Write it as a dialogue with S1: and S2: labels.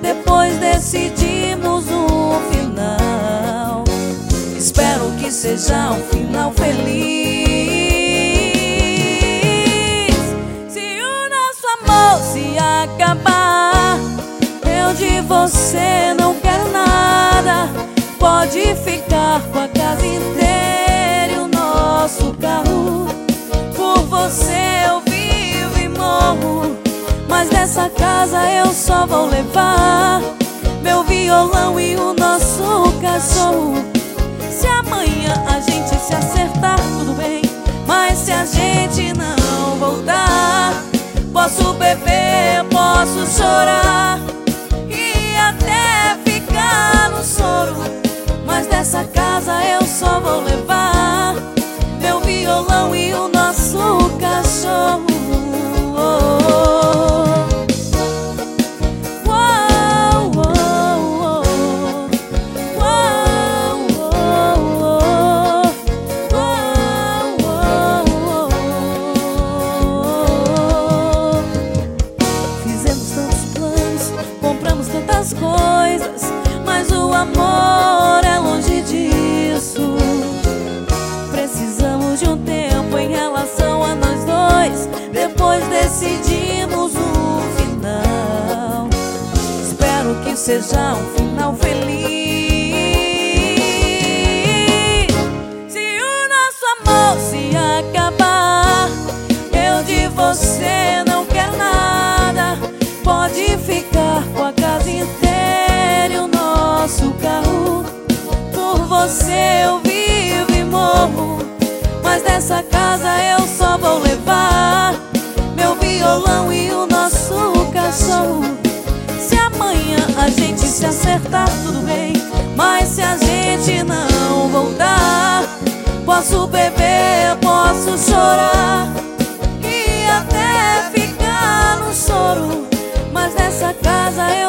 S1: depois decidimos um final. Espero que seja um final feliz. Se o nosso amor se acabar, eu de você não quero nada. Pode ficar com a casa inteira e o nosso carro. Por você eu vivo e morro, mas dessa casa eu só vou levar meu violão e o nosso cachorro. Se amanhã a gente se acertar, tudo bem, mas se a gente não voltar, posso beber, posso chorar e até ficar no soro, mas dessa casa eu só vou levar meu violão e o nosso cachorro. Fizemos tantos planos, compramos tantas coisas, mas o amor é longe disso. Precisamos de um tempo em relação a nós dois, depois decidimos um final. Espero que seja um final feliz. Se o nosso amor se acabar, eu de você não quero nada. Pode ficar com a casa inteira e o nosso carro. Por você eu vivo e morro, mas dessa casa eu só vou levar meu violão e o nosso cachorro. Se amanhã a gente se acertar, tudo bem, mas se a gente não voltar, posso beber, posso chorar e até ficar no soro, mas dessa casa eu